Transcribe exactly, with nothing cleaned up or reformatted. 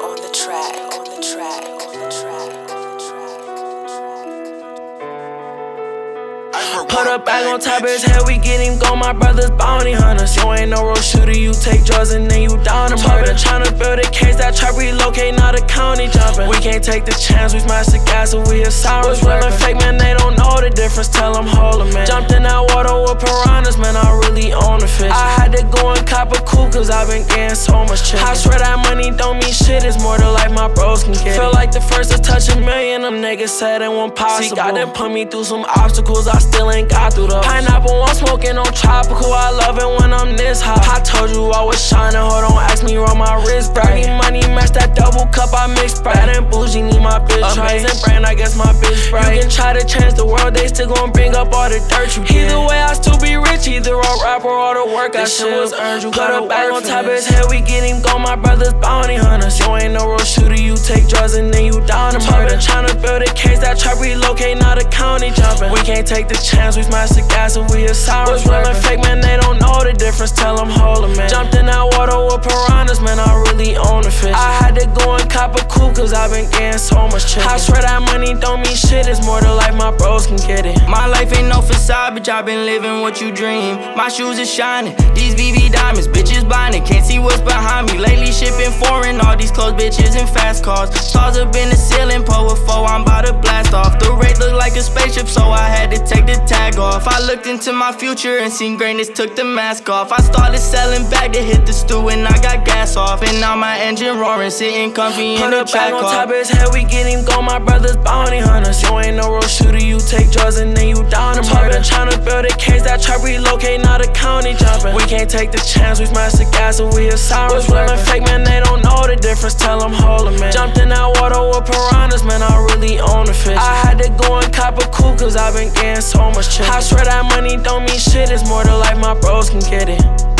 on the track, on the track, on the track, on the track. Put a bag on top of his head, we get him go, my brother's bounty hunters. You ain't no real shooter, you take drugs and then you down and murder. Tryna build a case, that trap relocate, not a county jumping. We can't take the chance, we smash the gas and we hear sirens rapping. Fake man, they don't know the difference, tell them hold 'em, man. Jumped in that water with piranhas, man, I really own the fish. I had to go and cop a coup, cause I've been getting so much chicken. I swear that money don't mean shit, it's more to life my bros can get. Feel like the first to touch a million, them niggas said it wasn't possible. See, God done put me through some obstacles, I still ain't got through those. Pineapple, I'm smoking on tropical, I love it when I'm this hot. I told you I was shining, hold on, ask me roll my wrist bright. Need money, match that double cup, I mix Bad and bougie, need my bitch right. Amazing brand, I guess my bitch bright. You can try to change the world, they still gon' bring up all the dirt you did. Either way, I still be rich, either I'll rap or all the work I should was earned. You put a bag on top of his head, we get him go, my brother's bounty hunters. You ain't no real shooter, you take drugs and then you down and murder. Tryna build a case, that trap relocate, not a county jumping. We can't take the chance, we smash the gas and we hear sirens rapping. Fake man, they don't know the difference, tell them hold 'em, man. Jumped in that water with piranhas, man, I really own the fish. I had to go and cop a coup, cause I've been getting so much chicken. I swear that money don't mean shit, it's more to life, my bros can get it. My life ain't no facade, bitch, I been living what you dream. My shoes are shining, these V V diamonds, bitches blinded, can't see what's behind me. Lately shipping foreign, all these clothes, bitches in fast cars. Stars up in the ceiling, pull with four, I'm about to blast off. The rate look like a spaceship, so I had to take the tag off. I looked into my future and seen greatness, took the mask off. I started selling back to hit the stew and I got gas off. And now my engine roaring, sitting comfy in the back car. Put a bag on top of his head, we get him go, my brother's bounty hunters. You ain't no real shooter, you take drugs and then you down and murder. Tryna build a case, that trap relocate, not a county jumping. We can't take the chance, we smash the gas and we hear sirens rapping. Fake man, they don't know the difference, tell them hold 'em, man. Jumped in that water with piranhas, man, I really own the fish. I had to go and cop a coup, cause I've been getting so much chicken. I swear that money don't mean shit, it's more to life, my bros can get it.